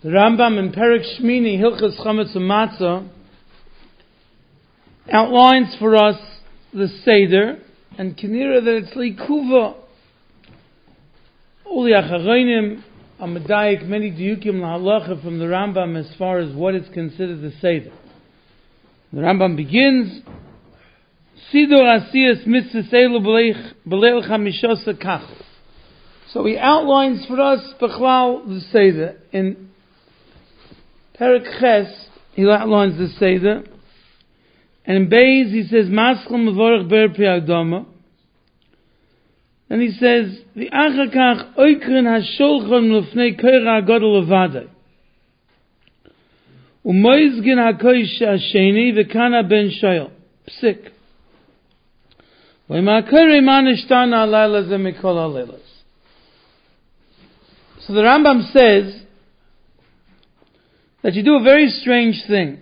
The Rambam in Perek Shmini, Hilchos Chametz U'Matzah, outlines for us the Seder, and Kinira that it's Likuva. Uli Acharonim, Amadayik, many diukim lahalacha from the Rambam as far as what is considered the Seder. The Rambam begins, Sidor Asiyas Mitzvah Seilu B'leil Chamishosa Kach. So he outlines for us Bechlal the Seder. In Perek Ches, he outlines the Seder. And in Beis, he says, Maschel Mevorach Ber Pri Adama. And he says, the Achakach Oikren HaSholchon L'fnei Koira HaGodol Levadai. Umoizgin HaKoish HaSheni V'kana Ben Shoyel. Psik. V'makore Manishtana Alayla Zemikol Alaylas. So the Rambam says that you do a very strange thing.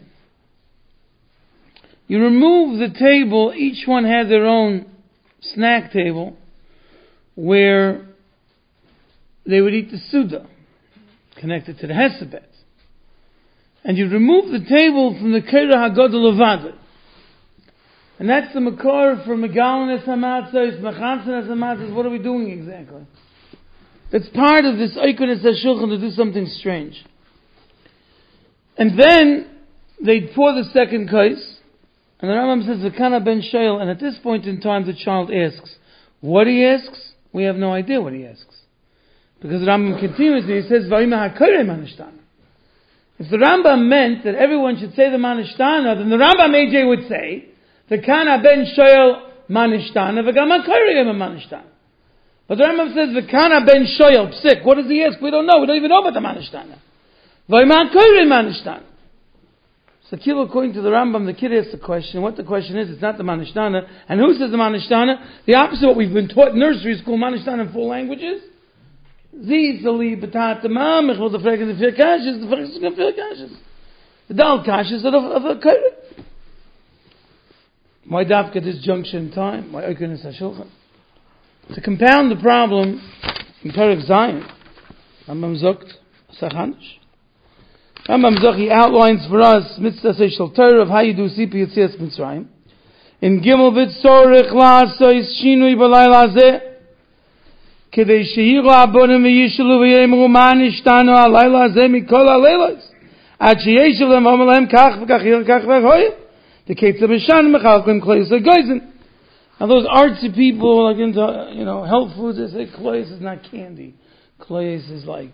You remove the table, each one had their own snack table, where they would eat the Suda, connected to the Hesabet. And you remove the table from the Keira HaGodol Levada. And that's the Makor for Megalon Es HaMatzah, Mechansen Es HaMatzah. What are we doing exactly? That's part of this Eikon Es HaShulchan to do something strange. And then they'd pour the second kais, and the Rambam says, V'kana ben Shoyel, and at this point in time the child asks. What he asks? We have no idea what he asks. Because the Rambam continues, he says, V'ayimah HaKorei Manishtana. If the Rambam meant that everyone should say the Manishtana, then the Rambam AJ would say, V'kana ben Shoyel Manishtana, V'gam HaKorei Manishtana. But the Rambam says, V'kana ben Shoyel, psik. What does he ask? We don't know. We don't even know about the Manishtana. V'ayimah HaKorei Manishtana. So, according to the Rambam, the kid asks the question. What the question is, it's not the Manishtana. And who says the Manishtana? The opposite of what we've been taught in nursery school, Manishtana in 4 languages. Zizali, Batata, Mamich, well, the Fregen, the 4 Kashas, the Fregen, the 4 Kashas. The Dal Kashas of the Kaira. Why dafka this junction in time? Why Oikon Es HaShulchan? To compound the problem, in Perek Zion, Rambam Zokt, Sachanish. Rambam Zochi outlines for us Mitzvah Seishal Torah of how you do Sipi Yetzias Mitzrayim. In Gimel Vitzorich La'asois Shinui B'layla Hazeh Kedei Shehiru Abonim V'yishelu V'yemru Ma'nishtanu Alayla Hazeh Mikol HaLeilos Ad Sheyeshev Lem Omelem Kach V'kach Kach V'choyim The Ketzah B'shan Mechalkim Kloyes HaGoyzen. Now those artsy people like into health foods, they say Kloyes is not candy. Kloyes is like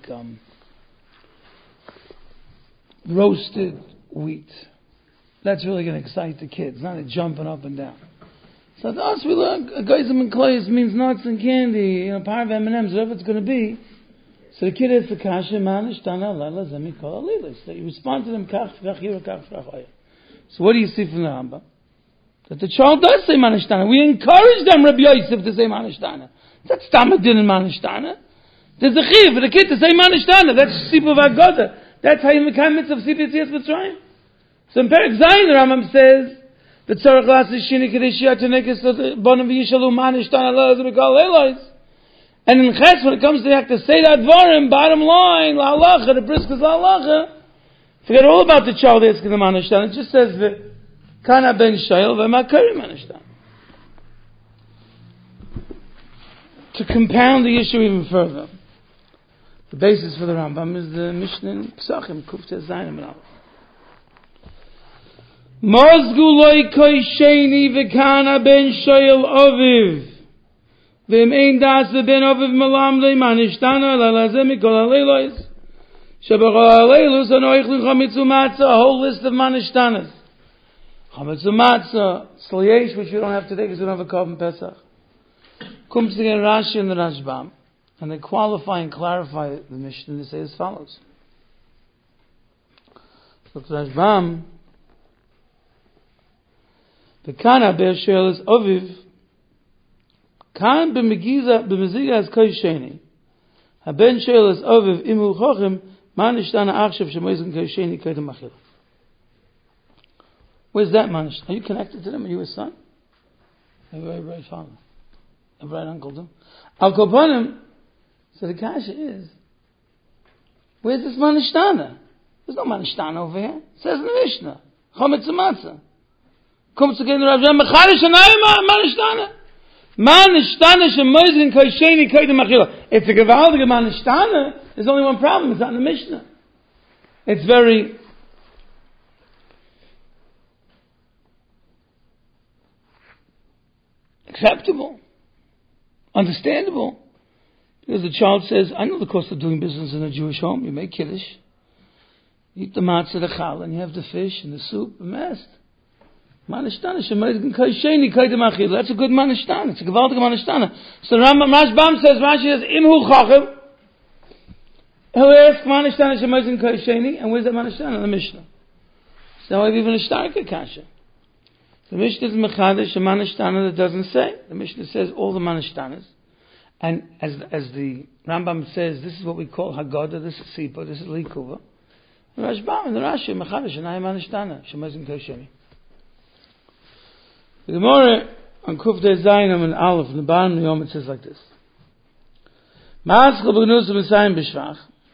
roasted wheat. That's really going to excite the kids, not jumping up and down. So to us, we learn Geizim and Kloyes means nuts and candy, part of M&M's, whatever it's going to be. So the kid asks the kasha, Manishtana Lala Zemi Kol Alilis. That you respond to them, Kach V'chir Kach V'chir. So what do you see from the Rambam? That the child does say Manishtana. We encourage them, Rabbi Yosef, to say Manishtana. That's Tamadin and Manishtana. There's a chiv for the kid to say Manishtana. That's Sipu V'Agoda. That's how you become mitzvah of Sipi Yetzias Mitzrayim. So in Perek Zayin, the Rambam says, the Tzorach La'asis Shini Kedei Shiyat Tenekes Bonim V'yishalu Manishtana La'az V'kol Elois. And in Ches, when it comes to the act to say that Dvarim, bottom line, La'alacha, the briskas La'alacha, forget all about the child asking the Manishtana. It just says, V'kana ben Shoyel V'makari Manishtana. To compound the issue even further, the basis for the Rambam is the Mishnah in Pesachim, Kuftes Zayin Menal. Mozgu loy koi sheni v'kana ben Shoyel oviv. V'im ein das ben oviv malam le manishtana lalazeh mikol haleilos. Shebachol haleilus anoichlu chametzu matzah, a whole list of manishtanas. Chametzu matzah, sliyesh, which we don't have today because we don't have a Korban Pesach. Comes again Rashi and the Rashbam. And they qualify and clarify the Mishnah. They say as follows. So Rashbam, the Kana Ber Shoyel is Oviv, Kan b'meziga as Koi Sheni, Haben Shoyel is Oviv imu chochem, Manishtana achshav shemoizin Koi Sheni Koi Machil. Where's that Manish? Are you connected to them? Are you his son? A very bright father. A bright uncle too. Al Koponim. So the kasha is, Where's this manishtana? There's no manishtana over here. It says in the Mishnah. Chometz u'matzah. Comes again to Rav Sham, Mechadish anayim manishtana. Manishtana shemoizin kosheni koydem achila. It's a gewaldige manishtana. There's only one problem. It's not in the Mishnah. It's very acceptable, understandable. Because the child says, I know the cost of doing business in a Jewish home. You make kiddush, you eat the matzah, the challah, and you have the fish and the soup, the mast. Manishtana, shemoizin kosheni koydem achila. That's a good manishtana. It's a gewaldige manishtana. So Rashbam says, Rashi says, Imhu chacham. He'll ask manishtana shemoizin kosheni, and where's that manishtana? In the Mishnah. So I've even a starker kasha. The Mishnah is mechadish a manishtana that doesn't say. The Mishnah says all the manishtanas, and as the Rambam says, this is what we call Haggadah, this is Sipa, this is Likuva. The Rashbam and the Rashi mechadish and I manishtana shemoizin kosheni. The Gemara on Kuf Dei Zayin and Aleph in the bottom of the Yom, it says like this: Ma'aschel b'gnus v'misayim b'shvach.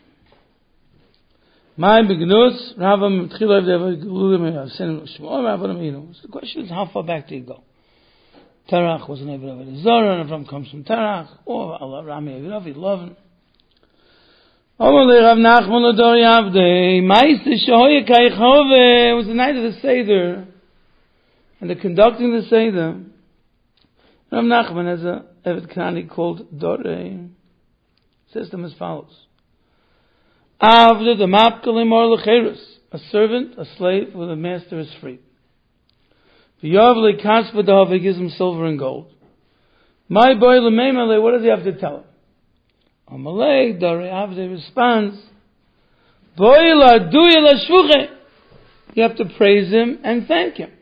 Ma'im b'gnus Ravam t'chila v'devar g'lulim v'avsenim l'shmuel v'avodim yinu. So the question is, how far back do you go? Terach was an Eved of Zora, and Avram comes from Terach, or Allah Rami Eved of Lovin. Omer Rav Nachman l'dor Yavdei Ma'is shehoye kaychove. It was the night of the Seder. And the conducting the Seder, Rav Nachman has a Evet Kanani called Dorei. Says them as follows: Avda the Mapkalim or Lecherus, a servant, a slave, with a master is free. V'yavli Kaspadav, he gives him silver and gold. My boy Lememale, what does he have to tell him? Amalei Dorei Avda responds, Boila Duya Lashvuche. You have to praise him and thank him.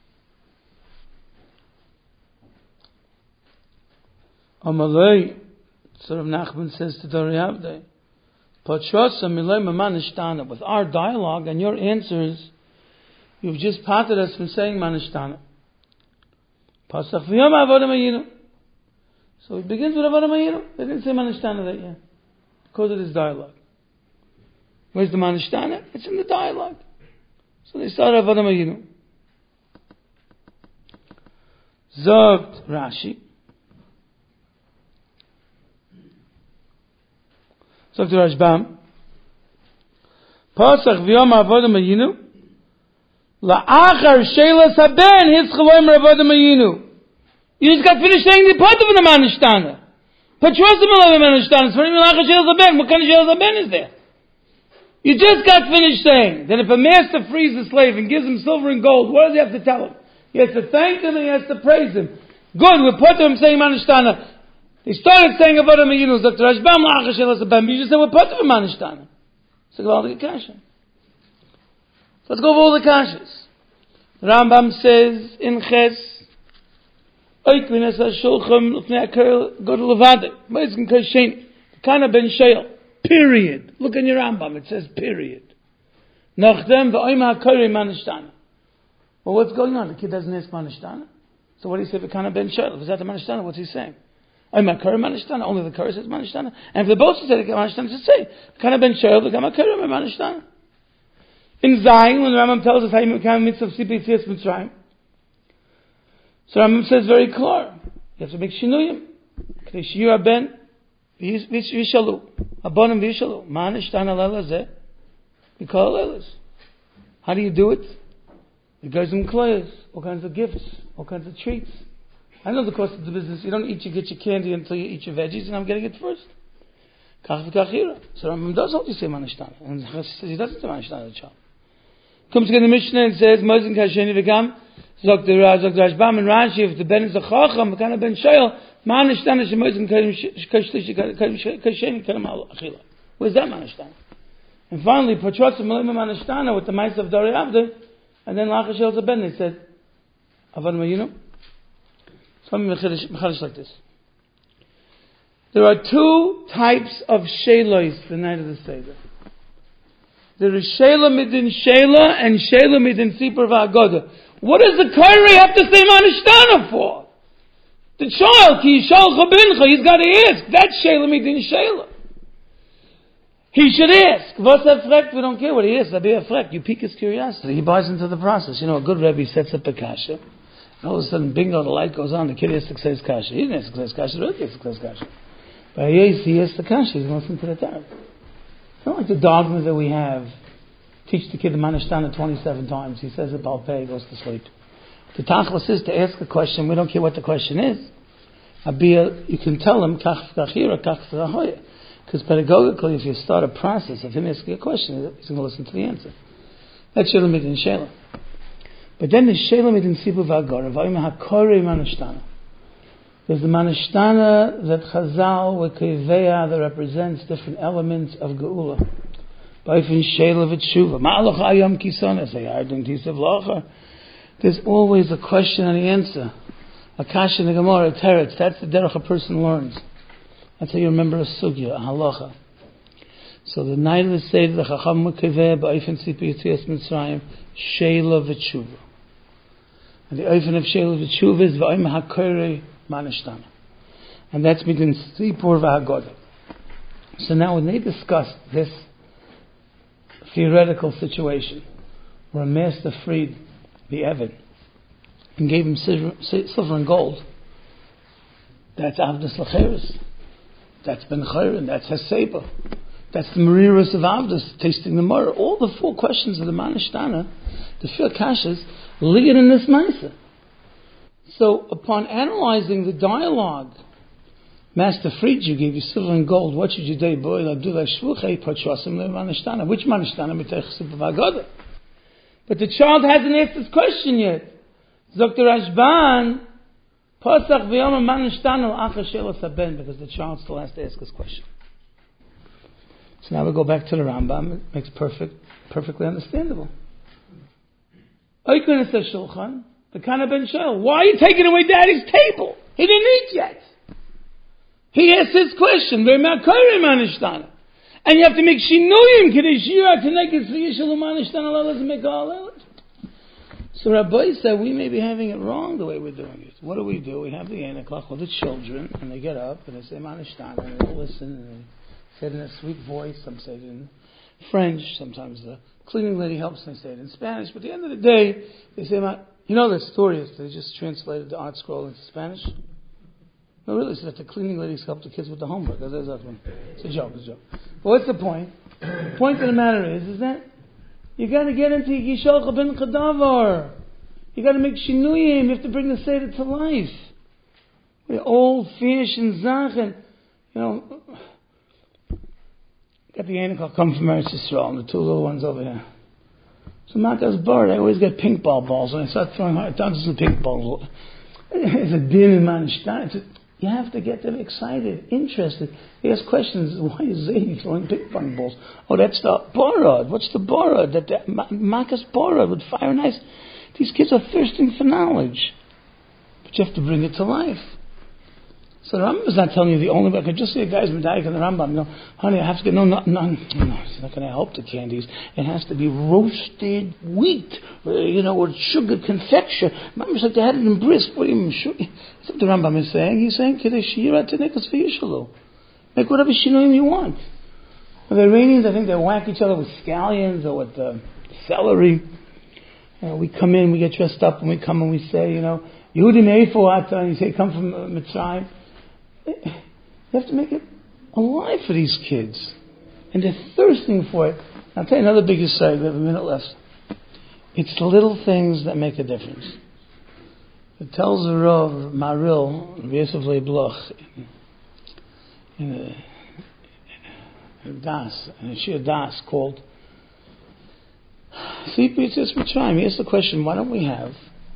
Amalei, so Rav Nachman says to Dorei Avdei, with our dialogue and your answers, you've just parted us from saying manishtana. So it begins with avodah mayinu. They didn't say manishtana that yet because of this dialogue. Where's the manishtana? It's in the dialogue. So they started avodah mayinu. Zogt Rashi. So to Rashbam, Pasach v'yom avodah mayinu, la'achar shelas haben hitzchaloim avodah mayinu. You just got finished saying the part of the manishtana. Patrosim alav manishtana. So la'achar shelas haben. What kind of shelas haben is there? You just got finished saying that if a master frees a slave and gives him silver and gold, what does he have to tell him? He has to thank him and he has to praise him. Good, we put him saying manishtana. They started saying about him, Dr. Rashbam, you just said we're part of a manishtana. So go all the kasha. Let's go over all the kashas. The Rambam says in Ches, Oikvin es ha-shulchem l'fnei ha-kerel go to Levade. Meizkin kasheni. Kana ben sheil. Period. Look in your Rambam, it says period. Nachdem v'oim ha-kerel manishtana. Well, what's going on? The kid doesn't ask manishtana. So what do you say Kana ben sheil? Is that the manishtana? What's he saying? I'm a Kara Manishtana, only the Kara says Manishtana. And if the both said Manishtana, just say, Kana ben Sheil, become a Kara Manishtana. In Zayin, when the Rambam tells us how you become a mitzvah of Sipi Tzias Mitzrayim, so Rambam says very clear, you have to make Shinuyim. K'nei Shiyur Ben, Vishalu, Abonim Vishalu, Manishtana Lelazeh, Mikol Lelas. How do you do it? You guys them clothes, all kinds of gifts, all kinds of treats. I know the cost of the business. You don't get your candy until you eat your veggies, and I'm getting it first. Kach v'kachira. So Rambam does hold you say manishtana, and he says he doesn't say manishtana to the child. Comes again the Mishnah and says, Moizin kasheni v'gam, Zok Rashbam and Rashi, if the ben is a chacham, Kana ben sheil, manishtana shemoizin kasheni kalim achila. Where's that manishtana? And finally, Patrotzim Malema manishtana with the mice of Dorei Avdei, and then Lachar Sheil Zaben, they said, Avad Mayinu. Like this. There are two types of sheilos the night of the Seder. There is sheila midin sheila and sheila midin sipur v'agoda. What does the Kairi have to say manishtana for? The child, ki yishal chabincha, he's got to ask. That's sheila midin sheila. He should ask. What's afrekt? We don't care what he is. You pique his curiosity. He buys into the process. A good Rebbe sets up a kasha. And all of a sudden, bingo, the light goes on. The kid has to say his kasha. He didn't have to say his kasha. The Rebbe has to say his kasha. But he has the kasha. He's listening to the Torah. It's not like the dogma that we have. Teach the kid the Manashtana 27 times. He says it Balpeh, goes to sleep. The tachlis is to ask a question. We don't care what the question is. You can tell him, kach v'kachira, kach v'kachoya. Because pedagogically, if you start a process of him asking a question, he's going to listen to the answer. That's Shelamid in Shelah. But then there's Shelamid in Sibu V'Agora, V'ayim HaKorei Manashtana. There's the Manashtana that Chazal, Wekeiveya, that represents different elements of Geula. B'ayim Shelah V'Tshuva. Ma'alocha Yom Kisona, say, Ardun Tisav Locha. There's always a question and an answer. Akash in the Gemara, a teretz. That's the derech a person learns. That's how you remember a sugya, a halacha. So the night of the Seder, the Chacham Mekeveh, Ba'ayfen Sipi Yitzias Mitzrayim, Sheila V'Tshuva. And the Ayfen of Sheila V'Tshuva is V'ayim HaKorei Manashtana. And that's between Sipur V'Hagodah. So now when they discussed this theoretical situation, where a master freed the Eved and gave him silver and gold, that's Avdus L'Cheres. That's Ben Chayrin, that's Haseba. That's the Mariras of Avdus, tasting the Murr. All the 4 questions of the Manashtana, the 4 kashas, live in this Maisa. So, upon analyzing the dialogue, Master freed you, gave you silver and gold. What should you do? Boy, do like Shvuchei, Pachosim, Le Manashtana. Which Manashtana? Mitech Sipavagoda. But the child hasn't asked this question yet. Dr. Rashban, Pasach v'yom Manashtana l'achar she'elo saben, because the child still has to ask this question. So now we go back to the Rambam. It makes perfectly understandable. Oikun es shulchan, the Kana ben Shel. Why are you taking away Daddy's table? He didn't eat yet. He asked his question. V'yom Manashtana. And you have to make shinuyim k'dei shira t'nekes v'yishal Manashtana l'elas mekal. So Rabbi said, we may be having it wrong the way we're doing it. What do? We have the Anaklach with the children, and they get up, and they say Manashtana, and they listen, and they say it in a sweet voice. Some say it in French. Sometimes the cleaning lady helps, and they say it in Spanish. But at the end of the day, they say, the story is they just translated the art scroll into Spanish. No, really, so that the cleaning ladies help the kids with the homework. It's a joke. But what's the point? The point of the matter is that you got to get into Yishalcha ben Chadavar. You got to make shinuyim. You have to bring the Seder to life. The old-fashioned zachen. Got the Anakel come from Eretz Yisrael, and the 2 little ones over here. So Makas Bar, they always get pink balls. When I start throwing hard tons of pink balls, it's a din in Manashtana. You have to get them excited, interested. They ask questions. Why is Zayd throwing ping pong balls? Oh, that's the Barad. What's the Barad? That Makas Barad with fire and ice. These kids are thirsting for knowledge. But you have to bring it to life. So the Rambam is not telling you the only way. I could just see a guy's medayik in the Rambam. Honey, I have to get, no, it's not going to help the candies. It has to be roasted wheat, or sugar confection. Rambam said they had it in brisk. What do you mean, sugar? That's what the Rambam is saying. He's saying, Kidei Shira Tenekas V'Yishalu. Make whatever shinuyim you want. The Iranians, I think they whack each other with scallions or with celery. We come in, we get dressed up, and we come and we say, Yehudim Eifu Ata, and you say, come from Mitzrayim. You have to make it alive for these kids. And they're thirsting for it. I'll tell you another big aside. We have a minute left. It's the little things that make a difference. It tells the Rav Maril, Yosef Leibloch, in a Das, in a Shir Das called Sipi Yitzis Mitzrayim. He asked the question, why don't we have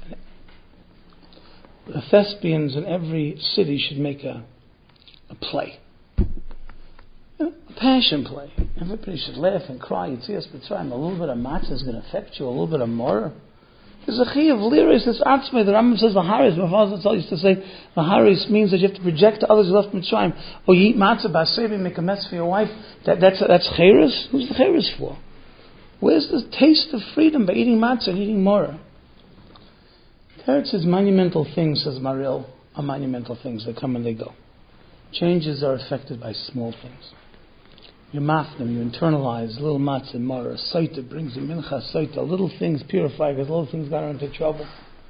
the thespians in every city should make a play. A passion play. Everybody should laugh and cry. Yitzias Mitzrayim. A little bit of matzah is going to affect you. A little bit of more. There's a chi of liris. It's atzmei. The Rambam says laharis. My father used to say laharis means that you have to project to others you left Mitzrayim. Or you eat matzah basevi, make a mess for your wife. That's cheres. Who's the cheres for? Where's the taste of freedom by eating matzah and eating more? Teretz says monumental things, says Maril, are monumental things. They come and they go. Changes are affected by small things. You mafnim, you internalize little matzah, mara, saita brings you mincha, saita, little things purify because little things got her into trouble.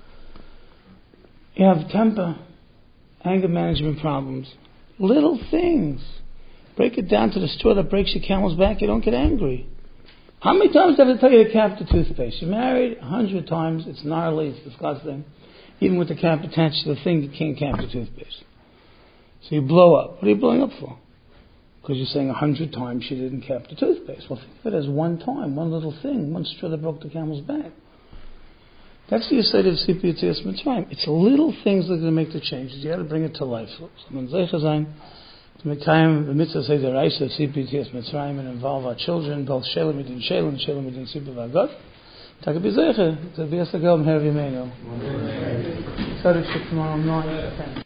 You have temper, anger management problems, little things. Break it down to the straw that breaks your camel's back, you don't get angry. How many times do I have to tell you to cap the toothpaste? You're married 100 times, it's gnarly, it's disgusting. Even with the cap attached to the thing, you can't cap the toothpaste. So you blow up. What are you blowing up for? Because you're saying 100 times she didn't cap the toothpaste. Well, think of it as one time, one little thing, one straw that broke the camel's back. That's the Yesod of Tzipur Yetzias Mitzrayim. It's little things that are going to make the changes. You got to bring it to life. Someone zeicha zayin to make time the mitzvah say the Reisa of Tzipur Yetzias Mitzrayim and involve our children, both Shalom Midin Shalom, Shalom Midin Tzipur Vagot. Taka b'zeicha to be a sagel m'her v'yemeinu. Tzaddik tomorrow 9 to 10.